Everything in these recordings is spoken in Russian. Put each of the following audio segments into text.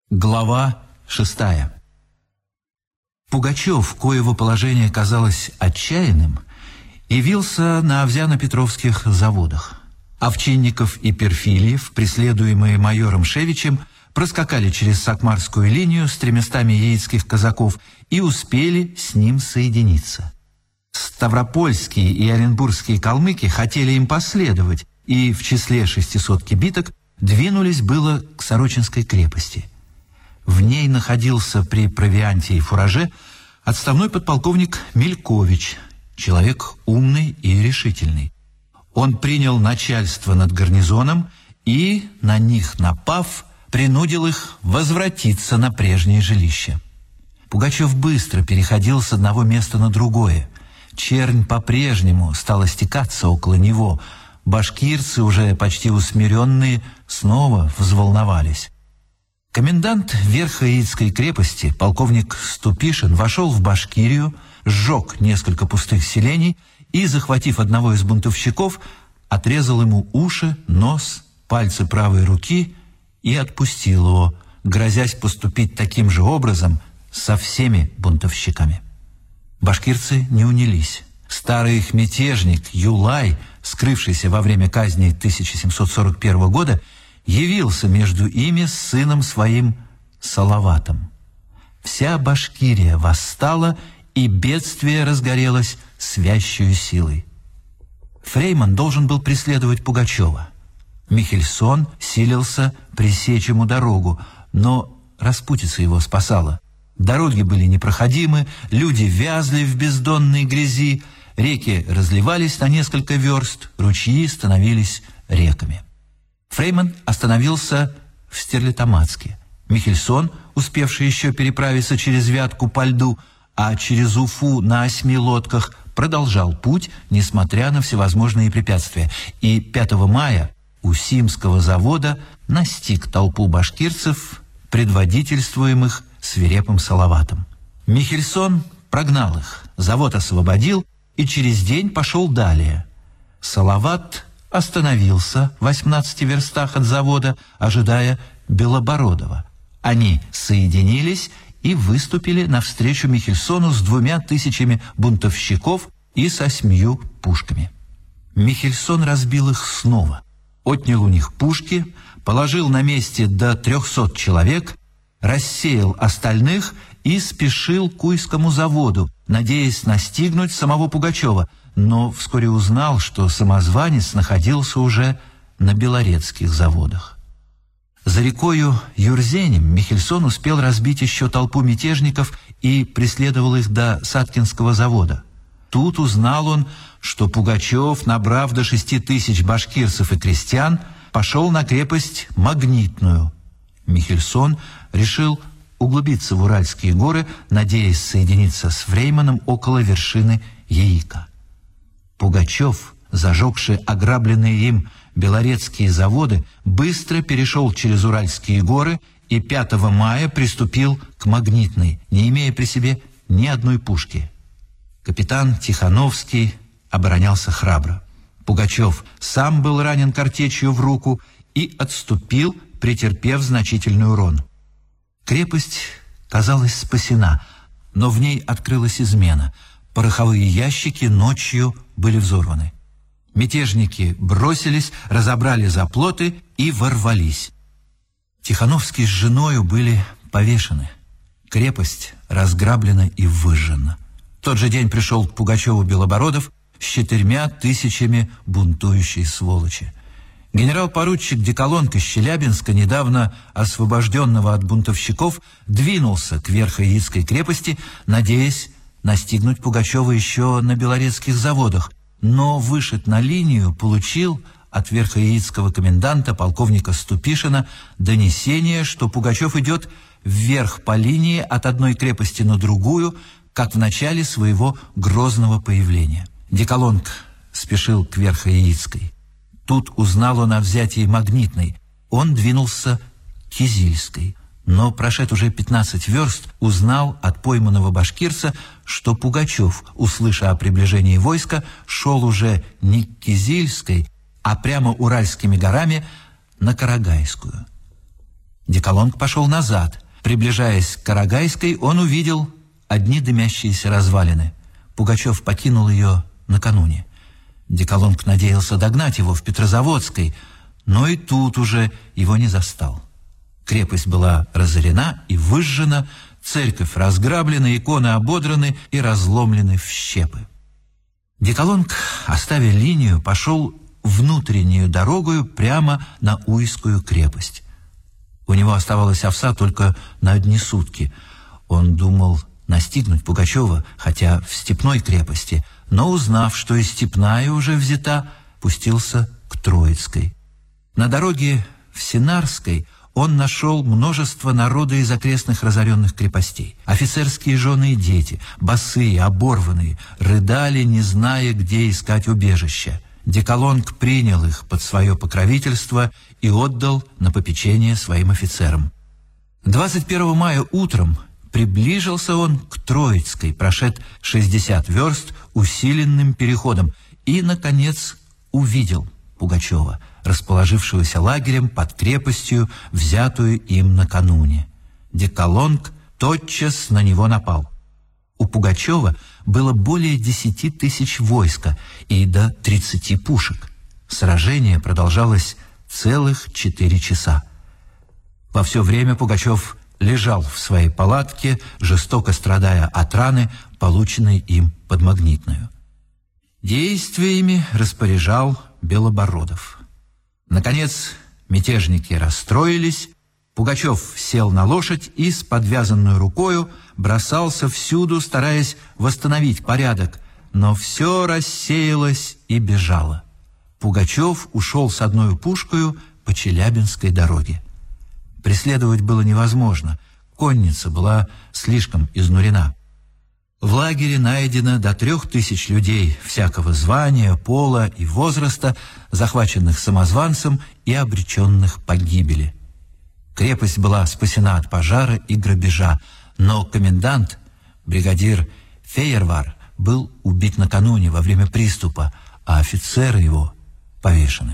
Глава 6. Пугачев, коего положение казалось отчаянным, явился на Овзяно-Петровских заводах. Овчинников и Перфильев, преследуемые майором Шевичем, проскакали через Сакмарскую линию с 300 яицких казаков и успели с ним соединиться. Ставропольские и оренбургские калмыки хотели им последовать, и в числе 600 кибиток двинулись было к Сорочинской крепости. В ней находился при провианте и фураже отставной подполковник Мелькович, человек умный и решительный. Он принял начальство над гарнизоном и, на них напав, принудил их возвратиться на прежнее жилище. Пугачев быстро переходил с одного места на другое. Чернь по-прежнему стала стекаться около него. Башкирцы, уже почти усмиренные, снова взволновались. Комендант Верхояицкой крепости, полковник Ступишин, вошел в Башкирию, сжег несколько пустых селений и, захватив одного из бунтовщиков, отрезал ему уши, нос, пальцы правой руки и отпустил его, грозясь поступить таким же образом со всеми бунтовщиками. Башкирцы не унялись. Старый их мятежник Юлай, скрывшийся во время казни 1741 года, явился между ими с сыном своим Салаватом. Вся Башкирия восстала, и бедствие разгорелось с вящую силой. Фрейман должен был преследовать Пугачева. Михельсон силился пресечь ему дорогу, но распутица его спасала. Дороги были непроходимы, люди вязли в бездонной грязи, реки разливались на несколько верст, ручьи становились реками. Фрейман остановился в Стерлитамацке. Михельсон, успевший еще переправиться через Вятку по льду, а через Уфу на 8 лодках, продолжал путь, несмотря на всевозможные препятствия, и 5 мая у Симского завода настиг толпу башкирцев, предводительствуемых свирепым Салаватом. Михельсон прогнал их, завод освободил и через день пошел далее. Салават остановился в 18 верстах от завода, ожидая Белобородова. Они соединились и выступили навстречу Михельсону с 2000 бунтовщиков и с 8 пушками. Михельсон разбил их снова, отнял у них пушки, положил на месте до 300 человек, рассеял остальных и спешил к Уйскому заводу, надеясь настигнуть самого Пугачева, но вскоре узнал, что самозванец находился уже на белорецких заводах. За рекою Юрзенем Михельсон успел разбить еще толпу мятежников и преследовал их до Саткинского завода. Тут узнал он, что Пугачев, набрав до 6000 башкирцев и крестьян, пошел на крепость Магнитную. Михельсон решил углубиться в Уральские горы, надеясь соединиться с Фрейманом около вершины Яика. Пугачев, зажегший ограбленные им белорецкие заводы, быстро перешел через Уральские горы и 5 мая приступил к Магнитной, не имея при себе ни одной пушки. Капитан Тихановский оборонялся храбро. Пугачев сам был ранен картечью в руку и отступил, претерпев значительный урон. Крепость казалась спасена, но в ней открылась измена. Пороховые ящики ночью были взорваны. Мятежники бросились, разобрали заплоты и ворвались. Тихановский с женою были повешены. Крепость разграблена и выжжена. В тот же день пришел к Пугачеву Белобородов с 4000 бунтующей сволочи. Генерал-поручик Деколонг из Челябинска, недавно освобожденного от бунтовщиков, двинулся к Верхояицкой крепости, надеясь настигнуть Пугачева еще на белорецких заводах, но, вышед на линию, получил от верхояицкого коменданта полковника Ступишина донесение, что Пугачев идет вверх по линии от одной крепости на другую, как в начале своего грозного появления. Деколонг спешил к Верхояицкой. Тут узнал он о взятии Магнитной. Он двинулся к Кизильской. Но, прошед уже 15 верст, узнал от пойманного башкирца, что Пугачев, услыша о приближении войска, шел уже не к Кизильской, а прямо Уральскими горами на Карагайскую. Диколонг пошел назад. Приближаясь к Карагайской, он увидел одни дымящиеся развалины. Пугачев покинул ее накануне. Диколонг надеялся догнать его в Петрозаводской, но и тут уже его не застал. Крепость была разорена и выжжена, церковь разграблена, иконы ободраны и разломлены в щепы. Диколонг, оставив линию, пошел внутреннюю дорогою прямо на Уйскую крепость. У него оставалась овса только на одни сутки. Он думал настигнуть Пугачева, хотя в степной крепости, но, узнав, что и степная уже взята, пустился к Троицкой. На дороге в Синарской он нашел множество народа из окрестных разоренных крепостей. Офицерские жены и дети, босые, оборванные, рыдали, не зная, где искать убежища. Диколонг принял их под свое покровительство и отдал на попечение своим офицерам. 21 мая утром приближился он к Троицкой, прошед 60 верст усиленным переходом и, наконец, увидел Пугачева, расположившегося лагерем под крепостью, взятую им накануне. Диколонг тотчас на него напал. У Пугачева было более 10 тысяч войска и до 30 пушек. Сражение продолжалось целых 4 часа. Во все время Пугачев лежал в своей палатке, жестоко страдая от раны, полученной им под Магнитную. Действиями распоряжал Белобородов. Наконец, мятежники расстроились. Пугачев сел на лошадь и с подвязанной рукою бросался всюду, стараясь восстановить порядок, но все рассеялось и бежало. Пугачев ушел с одной пушкою по Челябинской дороге. Преследовать было невозможно, конница была слишком изнурена. В лагере найдено до 3000 людей всякого звания, пола и возраста, захваченных самозванцем и обреченных погибели. Крепость была спасена от пожара и грабежа, но комендант, бригадир Фейервар, был убит накануне во время приступа, а офицеры его повешены.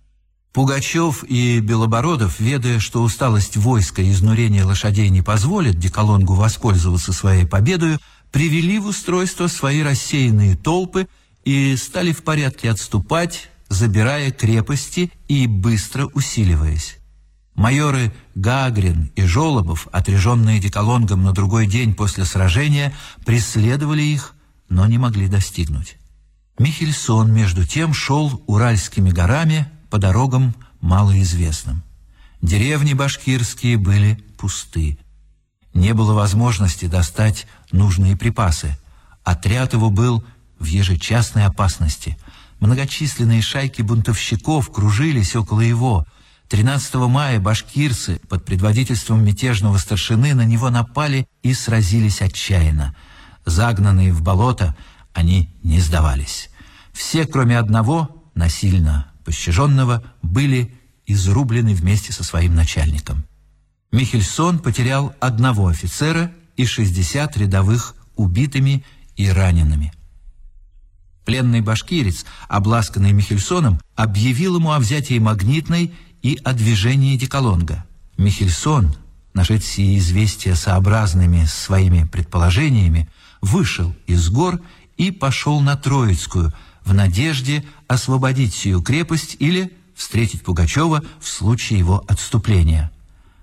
Пугачев и Белобородов, ведая, что усталость войска и изнурение лошадей не позволят Диколонгу воспользоваться своей победою, привели в устройство свои рассеянные толпы и стали в порядке отступать, забирая крепости и быстро усиливаясь. Майоры Гагрин и Жолобов, отряженные Диколонгом на другой день после сражения, преследовали их, но не могли достигнуть. Михельсон, между тем, шел Уральскими горами по дорогам малоизвестным. Деревни башкирские были пусты. Не было возможности достать нужные припасы. Отряд его был в ежечасной опасности. Многочисленные шайки бунтовщиков кружились около его. 13 мая башкирцы под предводительством мятежного старшины на него напали и сразились отчаянно. Загнанные в болото, они не сдавались. Все, кроме одного, насильно пощаженного, были изрублены вместе со своим начальником. Михельсон потерял 1 офицера и 60 рядовых убитыми и ранеными. Пленный башкирец, обласканный Михельсоном, объявил ему о взятии Магнитной и о движении Диколонга. Михельсон, нашед сие известия сообразными с своими предположениями, вышел из гор и пошел на Троицкую в надежде освободить сию крепость или встретить Пугачева в случае его отступления.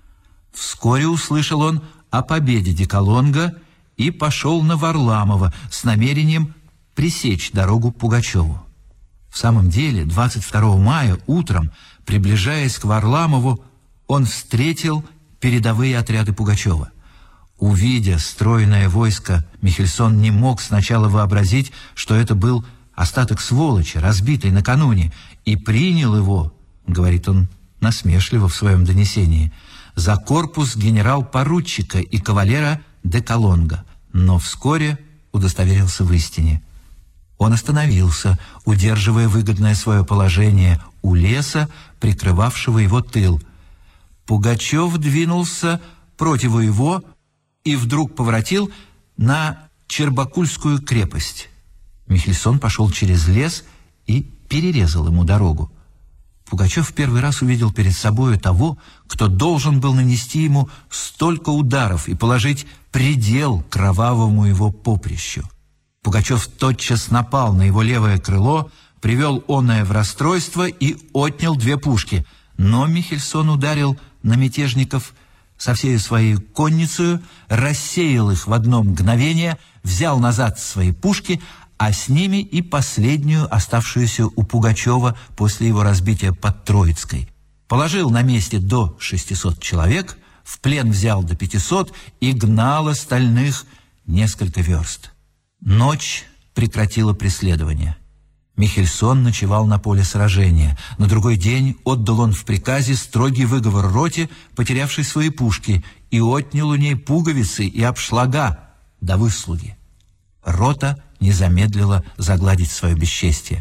Вскоре услышал он о победе Диколонга и пошел на Варламово с намерением пресечь дорогу Пугачеву. В самом деле, 22 мая утром, приближаясь к Варламову, он встретил передовые отряды Пугачева. Увидя стройное войско, Михельсон не мог сначала вообразить, что это был остаток сволочи, разбитой накануне, и принял его, говорит он насмешливо в своем донесении, за корпус генерал-поручика и кавалера Диколонга, но вскоре удостоверился в истине. Он остановился, удерживая выгодное свое положение у леса, прикрывавшего его тыл. Пугачев двинулся против его и вдруг поворотил на Чербакульскую крепость. Михельсон пошел через лес и перерезал ему дорогу. Пугачев в первый раз увидел перед собою того, кто должен был нанести ему столько ударов и положить предел кровавому его поприщу. Пугачев тотчас напал на его левое крыло, привел оное в расстройство и отнял 2 пушки. Но Михельсон ударил на мятежников со всей своей конницей, рассеял их в одно мгновение, взял назад свои пушки, а с ними и последнюю, оставшуюся у Пугачева после его разбития под Троицкой. Положил на месте до 600 человек, в плен взял до 500 и гнал остальных несколько верст. Ночь прекратила преследование. Михельсон ночевал на поле сражения. На другой день отдал он в приказе строгий выговор роте, потерявшей свои пушки, и отнял у ней пуговицы и обшлага до выслуги. Рота не замедлила загладить свое бесчестие.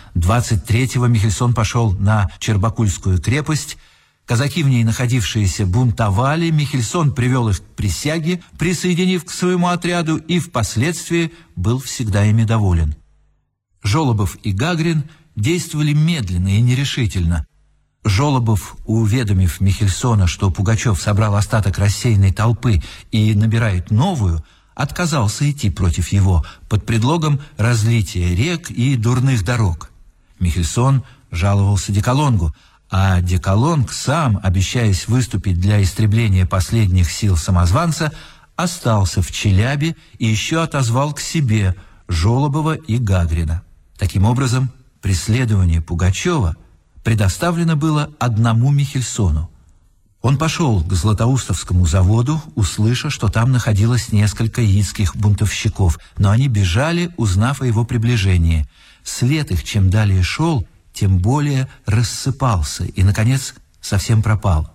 23-го Михельсон пошел на Чербакульскую крепость. Казаки, в ней находившиеся, бунтовали. Михельсон привел их к присяге, присоединив к своему отряду, и впоследствии был всегда ими доволен. Жолобов и Гагрин действовали медленно и нерешительно. Жолобов, уведомив Михельсона, что Пугачев собрал остаток рассеянной толпы и набирает новую, отказался идти против его под предлогом разлития рек и дурных дорог. Михельсон жаловался Декалонгу, а Декалонг сам, обещаясь выступить для истребления последних сил самозванца, остался в Челябе и еще отозвал к себе Жолобова и Гагрина. Таким образом, преследование Пугачева предоставлено было одному Михельсону. Он пошел к Златоустовскому заводу, услыша, что там находилось несколько яицких бунтовщиков, но они бежали, узнав о его приближении. След их, чем далее шел, тем более рассыпался и, наконец, совсем пропал.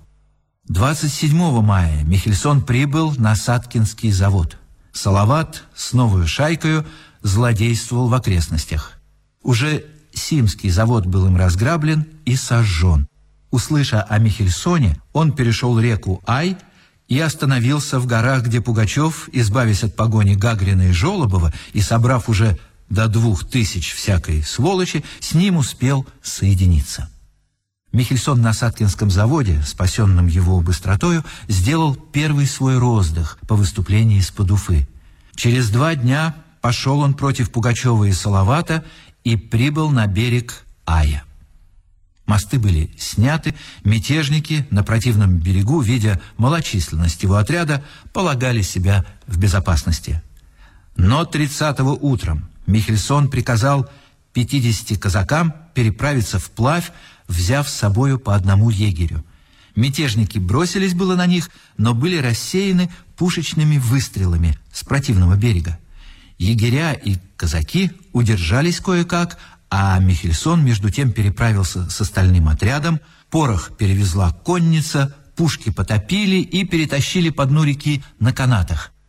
27 мая Михельсон прибыл на Саткинский завод. Салават с новою шайкою злодействовал в окрестностях. Уже Симский завод был им разграблен и сожжен. Услыша о Михельсоне, он перешел реку Ай и остановился в горах, где Пугачев, избавясь от погони Гагрина и Жолобова и собрав уже до 2000 всякой сволочи, с ним успел соединиться. Михельсон на Саткинском заводе, спасенном его быстротою, сделал первый свой роздых по выступлении из-под Уфы. Через 2 дня пошел он против Пугачева и Салавата и прибыл на берег Ая. Мосты были сняты, мятежники на противном берегу, видя малочисленность его отряда, полагали себя в безопасности. Но 30-го утром Михельсон приказал 50 казакам переправиться вплавь, взяв с собою по одному егерю. Мятежники бросились было на них, но были рассеяны пушечными выстрелами с противного берега. Егеря и казаки удержались кое-как, а Михельсон между тем переправился с остальным отрядом, порох перевезла конница, пушки потопили и перетащили по дну реки на канатах.